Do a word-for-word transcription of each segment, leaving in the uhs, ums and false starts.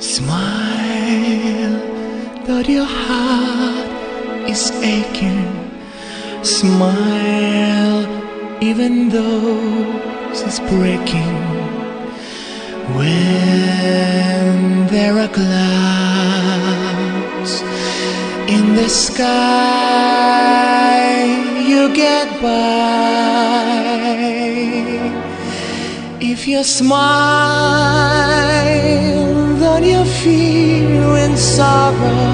Smile, though your heart is aching. Smile, even though it's breaking. When there are clouds in the sky, you get by. If you smile, then you feel in sorrow.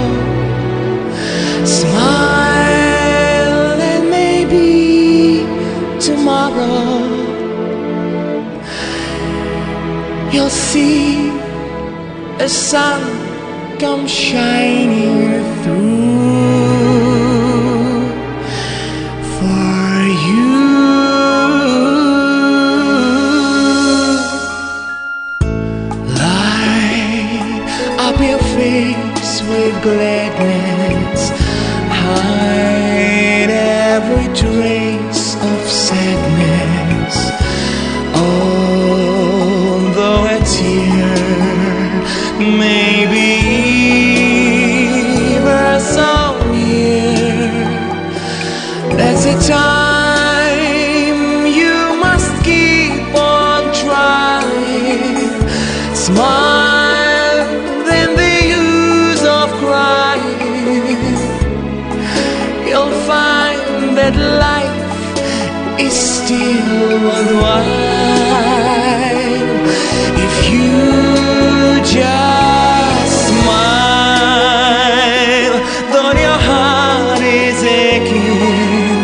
Smile, and maybe tomorrow you'll see a sun come shining through for you. Light up your face with gladness, hide every trace of sadness. Although a tear may be ever so near, that's a time you must keep on trying. Smile, then the use of crying. You'll find that life is still worthwhile if you just smile, though your heart is aching.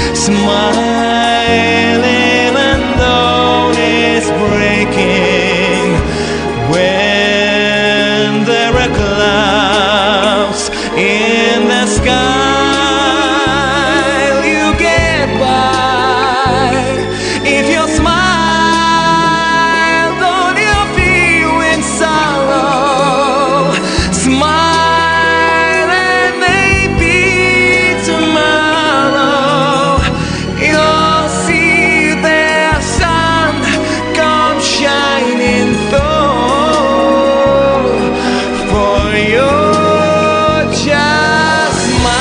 Smile, even though it's breaking. When there are clouds in the sky, you get by. If you smile, don't you feel in sorrow? Smile, and maybe tomorrow you'll see their sun come shining through for you. Just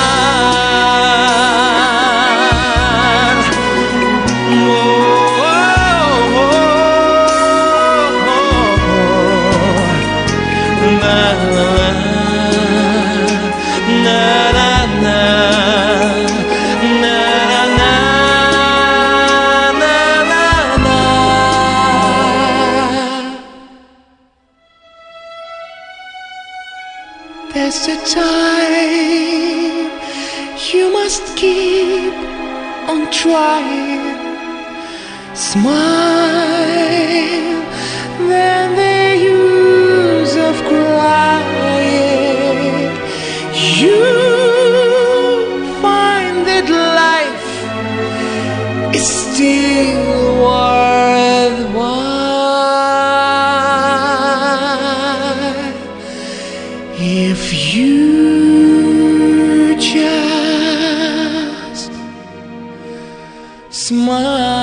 smile. Na na na na na na na na na. There's a time you must keep on trying. Smile, then the use of crying. You find that life is still worthwhile if you just smile.